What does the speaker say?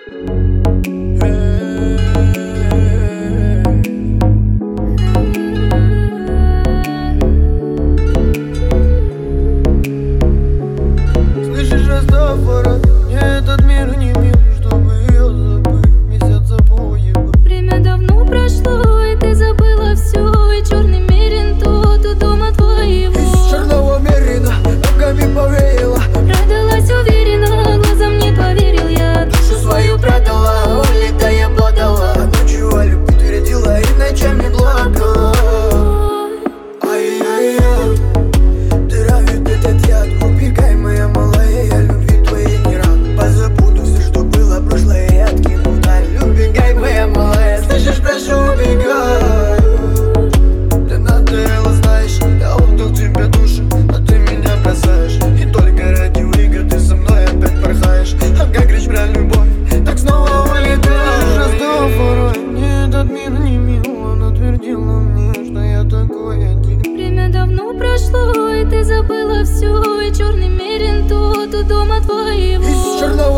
Слышишь, Растафара, мне этот мир не мил, чтобы ее забыть, месяца поебы. Время давно прошло, и ты забыла все, и черный мерин тот у дома твоего. Из черного мерина ногами повеяло, Продалась уверенно, глазам не поверил я. душу свою продала, улетая подала. Ночью о любви твердила и ночами плакала. Ай-яй-яй, травит этот яд, убегай, моя малая, я любви твоей не рад. Позабуду все, что было прошлое, и откину вдаль. Убегай, моя малая, слышишь, прошу, убегай. Ты надоела, знаешь, я отдал тебе душу, а ты меня бросаешь. И только ради игр ты со мной опять порхаешь. А как речь про любовь, так снова улетаешь. Растафара, мне этот мир не мил, она твердила мне, что я такой один. Время давно прошло, и ты забыла все, и черный мерин тот у дома твоего. Из черного